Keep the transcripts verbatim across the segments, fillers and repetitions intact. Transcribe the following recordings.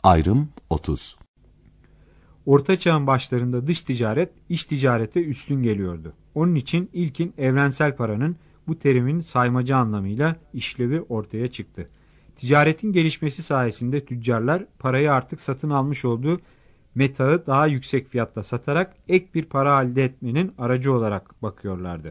Ayrım otuz. Orta Çağ'ın başlarında dış ticaret, iç ticarete üstün geliyordu. Onun için ilkin evrensel paranın bu terimin saymaca anlamıyla işlevi ortaya çıktı. Ticaretin gelişmesi sayesinde tüccarlar parayı artık satın almış olduğu metağı daha yüksek fiyatla satarak ek bir para elde etmenin aracı olarak bakıyorlardı.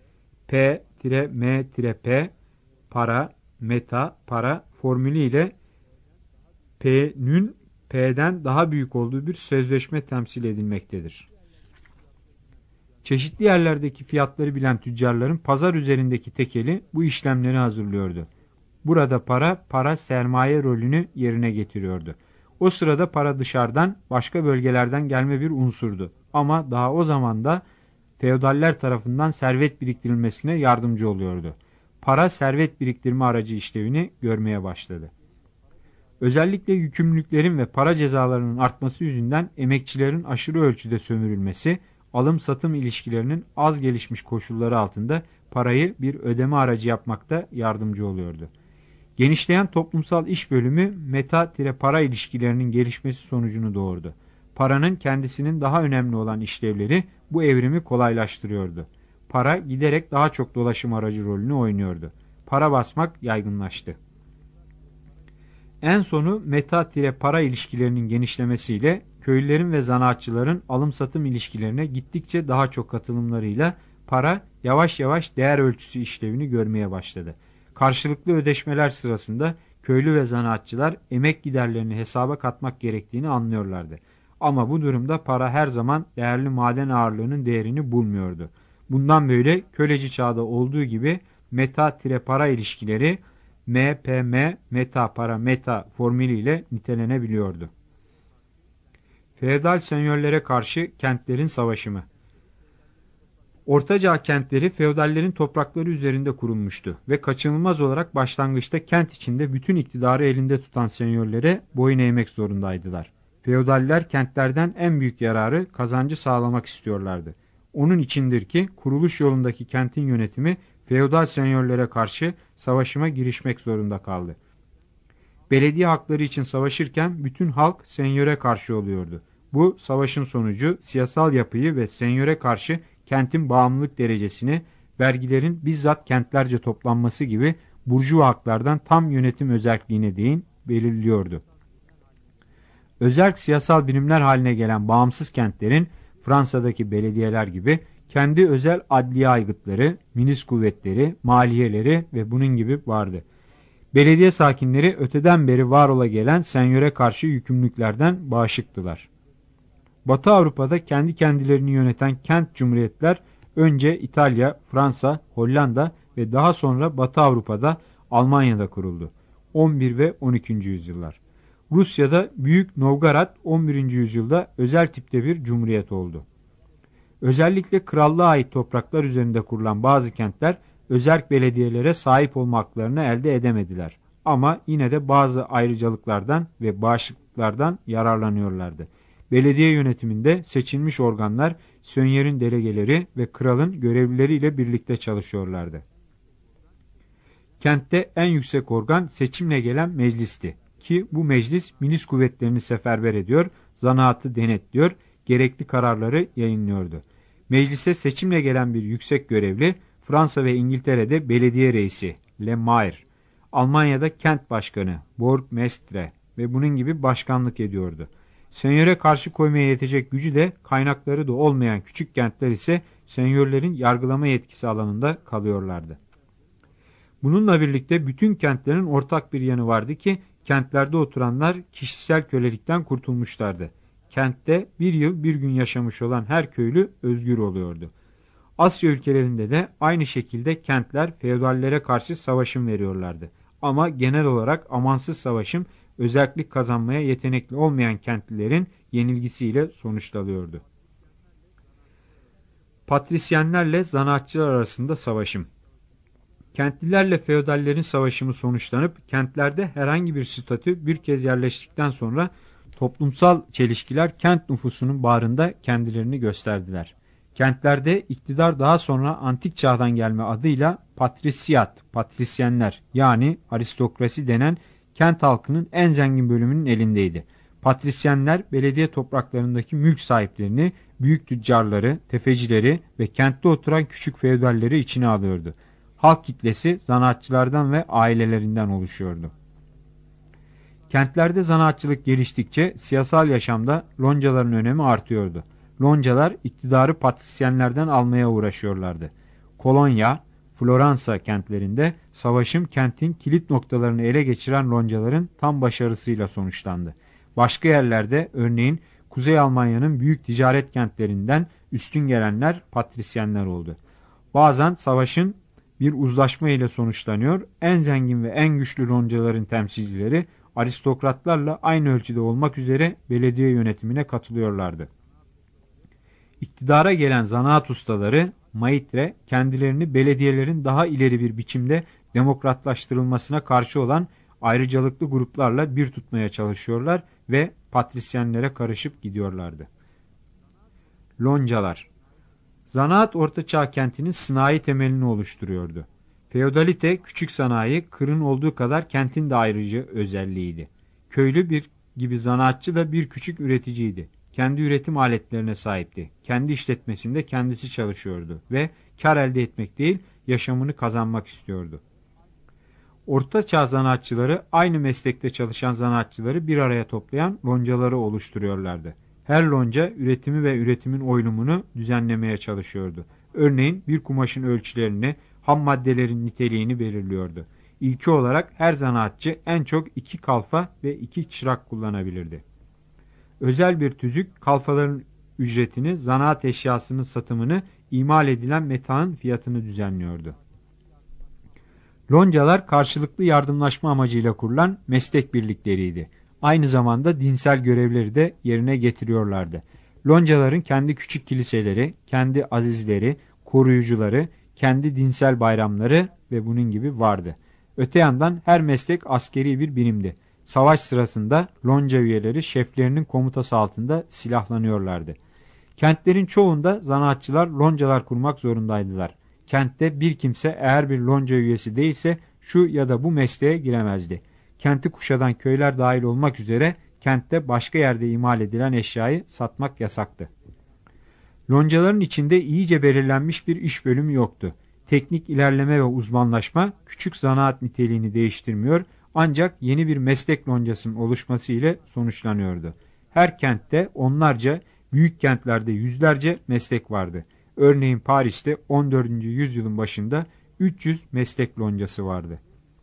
P-M-P para, meta, para formülü ile P'nün P'den daha büyük olduğu bir sözleşme temsil edilmektedir. Çeşitli yerlerdeki fiyatları bilen tüccarların pazar üzerindeki tekeli bu işlemleri hazırlıyordu. Burada para, para sermaye rolünü yerine getiriyordu. O sırada para dışarıdan, başka bölgelerden gelme bir unsurdu. Ama daha o zaman da feodaller tarafından servet biriktirilmesine yardımcı oluyordu. Para servet biriktirme aracı işlevini görmeye başladı. Özellikle yükümlülüklerin ve para cezalarının artması yüzünden emekçilerin aşırı ölçüde sömürülmesi, alım-satım ilişkilerinin az gelişmiş koşulları altında parayı bir ödeme aracı yapmakta yardımcı oluyordu. Genişleyen toplumsal iş bölümü meta-para ilişkilerinin gelişmesi sonucunu doğurdu. Paranın kendisinin daha önemli olan işlevleri bu evrimi kolaylaştırıyordu. Para giderek daha çok dolaşım aracı rolünü oynuyordu. Para basmak yaygınlaştı. En sonu meta-para ilişkilerinin genişlemesiyle köylülerin ve zanaatçıların alım-satım ilişkilerine gittikçe daha çok katılımlarıyla para yavaş yavaş değer ölçüsü işlevini görmeye başladı. Karşılıklı ödeşmeler sırasında köylü ve zanaatçılar emek giderlerini hesaba katmak gerektiğini anlıyorlardı. Ama bu durumda para her zaman değerli maden ağırlığının değerini bulmuyordu. Bundan böyle köleci çağda olduğu gibi meta-para ilişkileri M P M, meta para meta formülüyle nitelenebiliyordu. Feodal senyörlere karşı kentlerin savaşımı. Ortaçağ kentleri feodallerin toprakları üzerinde kurulmuştu ve kaçınılmaz olarak başlangıçta kent içinde bütün iktidarı elinde tutan senyörlere boyun eğmek zorundaydılar. Feodaller kentlerden en büyük yararı, kazancı sağlamak istiyorlardı. Onun içindir ki kuruluş yolundaki kentin yönetimi feodal senyörlere karşı savaşıma girişmek zorunda kaldı. Belediye hakları için savaşırken bütün halk senyöre karşı oluyordu. Bu savaşın sonucu siyasal yapıyı ve senyöre karşı kentin bağımlılık derecesini, vergilerin bizzat kentlerce toplanması gibi burjuva haklardan tam yönetim özerkliğine değin belirliyordu. Özerk siyasal birimler haline gelen bağımsız kentlerin Fransa'daki belediyeler gibi kendi özel adliye aygıtları, milis kuvvetleri, maliyeleri ve bunun gibi vardı. Belediye sakinleri öteden beri var ola gelen senyöre karşı yükümlülüklerden bağışıktılar. Batı Avrupa'da kendi kendilerini yöneten kent cumhuriyetler önce İtalya, Fransa, Hollanda ve daha sonra Batı Avrupa'da Almanya'da kuruldu. on bir ve on ikinci yüzyıllar. Rusya'da Büyük Novgorod on birinci yüzyılda özel tipte bir cumhuriyet oldu. Özellikle krallığa ait topraklar üzerinde kurulan bazı kentler özerk belediyelere sahip olma haklarını elde edemediler. Ama yine de bazı ayrıcalıklardan ve bağışıklıklardan yararlanıyorlardı. Belediye yönetiminde seçilmiş organlar, sönyerin delegeleri ve kralın görevlileriyle birlikte çalışıyorlardı. Kentte en yüksek organ seçimle gelen meclisti ki bu meclis milis kuvvetlerini seferber ediyor, zanaatı denetliyor, gerekli kararları yayınlıyordu. Meclise seçimle gelen bir yüksek görevli, Fransa ve İngiltere'de belediye reisi, Le Maire, Almanya'da kent başkanı, Burgmestre ve bunun gibi başkanlık ediyordu. Senyöre karşı koymaya yetecek gücü de kaynakları da olmayan küçük kentler ise senyörlerin yargılama yetkisi alanında kalıyorlardı. Bununla birlikte bütün kentlerin ortak bir yanı vardı ki kentlerde oturanlar kişisel kölelikten kurtulmuşlardı. Kentte bir yıl bir gün yaşamış olan her köylü özgür oluyordu. Asya ülkelerinde de aynı şekilde kentler feodallere karşı savaşım veriyorlardı. Ama genel olarak amansız savaşım özellik kazanmaya yetenekli olmayan kentlilerin yenilgisiyle sonuçlanıyordu. Patrisyenlerle zanaatçılar arasında savaşım. Kentlilerle feodallerin savaşımı sonuçlanıp kentlerde herhangi bir statü bir kez yerleştikten sonra toplumsal çelişkiler kent nüfusunun bağrında kendilerini gösterdiler. Kentlerde iktidar daha sonra antik çağdan gelme adıyla patrisiat, patrisyenler yani aristokrasi denen kent halkının en zengin bölümünün elindeydi. Patrisyenler belediye topraklarındaki mülk sahiplerini, büyük tüccarları, tefecileri ve kentte oturan küçük feodalleri içine alıyordu. Halk kitlesi zanaatçılardan ve ailelerinden oluşuyordu. Kentlerde zanaatçılık geliştikçe siyasal yaşamda loncaların önemi artıyordu. Loncalar iktidarı patrisyenlerden almaya uğraşıyorlardı. Kolonya, Floransa kentlerinde savaşım kentin kilit noktalarını ele geçiren loncaların tam başarısıyla sonuçlandı. Başka yerlerde örneğin Kuzey Almanya'nın büyük ticaret kentlerinden üstün gelenler patrisyenler oldu. Bazen savaşın bir uzlaşma ile sonuçlanıyor, en zengin ve en güçlü loncaların temsilcileri aristokratlarla aynı ölçüde olmak üzere belediye yönetimine katılıyorlardı. İktidara gelen zanaat ustaları, maitre, kendilerini belediyelerin daha ileri bir biçimde demokratlaştırılmasına karşı olan ayrıcalıklı gruplarla bir tutmaya çalışıyorlar ve patrisyenlere karışıp gidiyorlardı. Loncalar. Zanaat ortaçağ kentinin sanayi temelini oluşturuyordu. Feodalite küçük sanayi, kırın olduğu kadar kentin de ayrıcı özelliğiydi. Köylü bir gibi zanaatçı da bir küçük üreticiydi. Kendi üretim aletlerine sahipti. Kendi işletmesinde kendisi çalışıyordu ve kar elde etmek değil, yaşamını kazanmak istiyordu. Orta Çağ zanaatçıları aynı meslekte çalışan zanaatçıları bir araya toplayan loncaları oluşturuyorlardı. Her lonca üretimi ve üretimin oyunumunu düzenlemeye çalışıyordu. Örneğin bir kumaşın ölçülerini, ham maddelerin niteliğini belirliyordu. İlki olarak her zanaatçı en çok iki kalfa ve iki çırak kullanabilirdi. Özel bir tüzük kalfaların ücretini, zanaat eşyasının satımını, imal edilen metaın fiyatını düzenliyordu. Loncalar karşılıklı yardımlaşma amacıyla kurulan meslek birlikleriydi. Aynı zamanda dinsel görevleri de yerine getiriyorlardı. Loncaların kendi küçük kiliseleri, kendi azizleri, koruyucuları, kendi dinsel bayramları ve bunun gibi vardı. Öte yandan her meslek askeri bir birimdi. Savaş sırasında lonca üyeleri şeflerinin komutası altında silahlanıyorlardı. Kentlerin çoğunda zanaatçılar loncalar kurmak zorundaydılar. Kentte bir kimse eğer bir lonca üyesi değilse şu ya da bu mesleğe giremezdi. Kenti kuşatan köyler dahil olmak üzere kentte başka yerde imal edilen eşyayı satmak yasaktı. Loncaların içinde iyice belirlenmiş bir iş bölümü yoktu. Teknik ilerleme ve uzmanlaşma küçük zanaat niteliğini değiştirmiyor, ancak yeni bir meslek loncasının oluşması ile sonuçlanıyordu. Her kentte onlarca, büyük kentlerde yüzlerce meslek vardı. Örneğin Paris'te on dördüncü yüzyılın başında üç yüz meslek loncası vardı.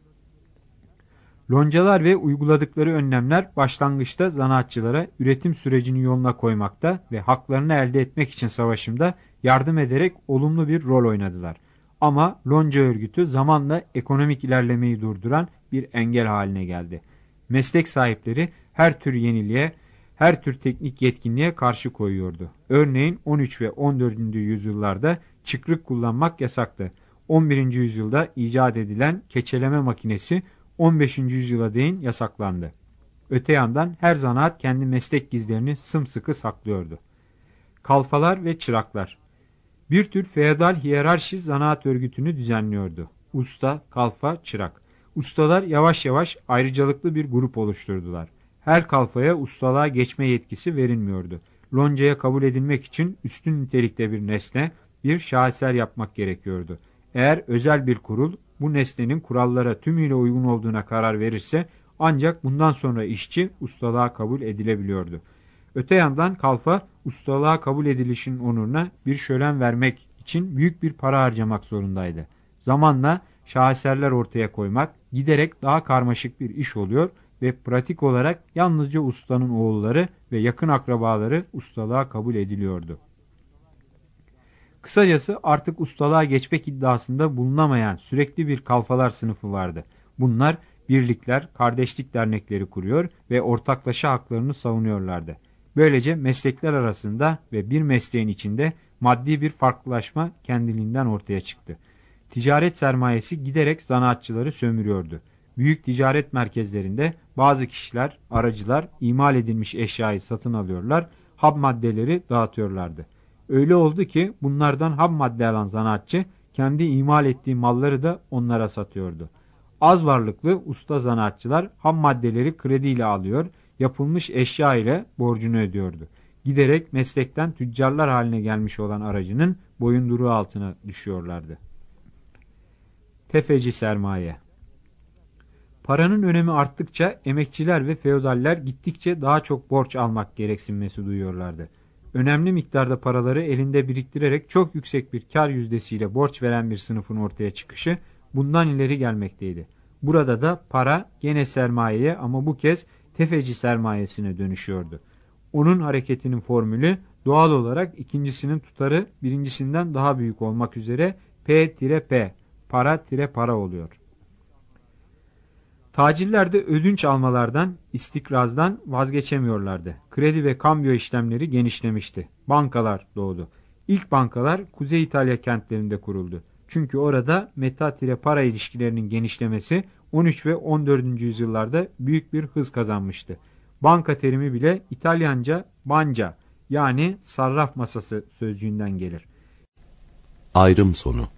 Loncalar ve uyguladıkları önlemler başlangıçta zanaatçılara üretim sürecini yoluna koymakta ve haklarını elde etmek için savaşımda yardım ederek olumlu bir rol oynadılar. Ama lonca örgütü zamanla ekonomik ilerlemeyi durduran bir engel haline geldi. Meslek sahipleri her tür yeniliğe, her tür teknik yetkinliğe karşı koyuyordu. Örneğin on üç ve on dördüncü yüzyıllarda çıkrık kullanmak yasaktı. on birinci yüzyılda icat edilen keçeleme makinesi on beşinci yüzyıla değin yasaklandı. Öte yandan her zanaat kendi meslek gizlerini sımsıkı saklıyordu. Kalfalar ve çıraklar. Bir tür feodal hiyerarşi zanaat örgütünü düzenliyordu. Usta, kalfa, çırak. Ustalar yavaş yavaş ayrıcalıklı bir grup oluşturdular. Her kalfaya ustalığa geçme yetkisi verilmiyordu. Loncaya kabul edilmek için üstün nitelikte bir nesne, bir şaheser yapmak gerekiyordu. Eğer özel bir kurul bu nesnenin kurallara tümüyle uygun olduğuna karar verirse ancak bundan sonra işçi ustalığa kabul edilebiliyordu. Öte yandan kalfa ustalığa kabul edilişinin onuruna bir şölen vermek için büyük bir para harcamak zorundaydı. Zamanla şaheserler ortaya koymak giderek daha karmaşık bir iş oluyor ve pratik olarak yalnızca ustanın oğulları ve yakın akrabaları ustalığa kabul ediliyordu. Kısacası artık ustalığa geçmek iddiasında bulunamayan sürekli bir kalfalar sınıfı vardı. Bunlar birlikler, kardeşlik dernekleri kuruyor ve ortaklaşa haklarını savunuyorlardı. Böylece meslekler arasında ve bir mesleğin içinde maddi bir farklılaşma kendiliğinden ortaya çıktı. Ticaret sermayesi giderek zanaatçıları sömürüyordu. Büyük ticaret merkezlerinde bazı kişiler, aracılar imal edilmiş eşyayı satın alıyorlar, ham maddeleri dağıtıyorlardı. Öyle oldu ki bunlardan ham madde alan zanaatçı kendi imal ettiği malları da onlara satıyordu. Az varlıklı usta zanaatçılar ham maddeleri krediyle alıyor, yapılmış eşya ile borcunu ödüyordu. Giderek meslekten tüccarlar haline gelmiş olan aracının boyunduruğu altına düşüyorlardı. Tefeci sermaye. Paranın önemi arttıkça emekçiler ve feodaller gittikçe daha çok borç almak gereksinmesi duyuyorlardı. Önemli miktarda paraları elinde biriktirerek çok yüksek bir kar yüzdesiyle borç veren bir sınıfın ortaya çıkışı bundan ileri gelmekteydi. Burada da para gene sermayeye ama bu kez tefeci sermayesine dönüşüyordu. Onun hareketinin formülü doğal olarak ikincisinin tutarı birincisinden daha büyük olmak üzere P-P, para-para oluyor. Tacirler de ödünç almalardan, istikrazdan vazgeçemiyorlardı. Kredi ve kambiyo işlemleri genişlemişti. Bankalar doğdu. İlk bankalar Kuzey İtalya kentlerinde kuruldu. Çünkü orada meta-para ilişkilerinin genişlemesi on üç ve on dördüncü yüzyıllarda büyük bir hız kazanmıştı. Banka terimi bile İtalyanca banca yani sarraf masası sözcüğünden gelir. Ayrım sonu.